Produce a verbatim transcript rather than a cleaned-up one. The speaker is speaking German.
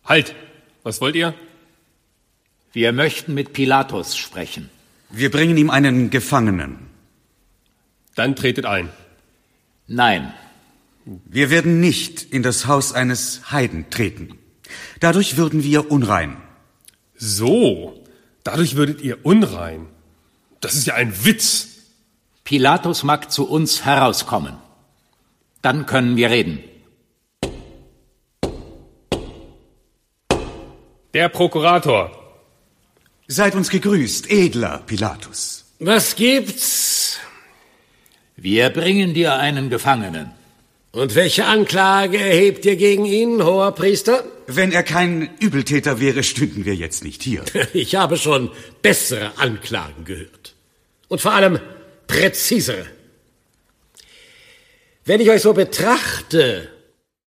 Halt! Was wollt ihr? Wir möchten mit Pilatus sprechen. Wir bringen ihm einen Gefangenen. Dann tretet ein. Nein. Wir werden nicht in das Haus eines Heiden treten. Dadurch würden wir unrein. So, dadurch würdet ihr unrein. Das ist ja ein Witz. Pilatus mag zu uns herauskommen. Dann können wir reden. Der Prokurator. Seid uns gegrüßt, edler Pilatus. Was gibt's? Wir bringen dir einen Gefangenen. Und welche Anklage erhebt ihr gegen ihn, hoher Priester? Wenn er kein Übeltäter wäre, stünden wir jetzt nicht hier. Ich habe schon bessere Anklagen gehört. Und vor allem präzisere. Wenn ich euch so betrachte,